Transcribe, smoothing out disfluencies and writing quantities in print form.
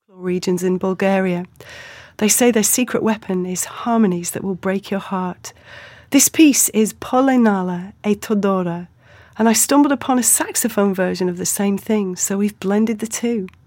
regions in Bulgaria. They say their secret weapon is harmonies that will break your heart. This piece is Polenala e Todora, and I stumbled upon a saxophone version of the same thing, so we've blended the two.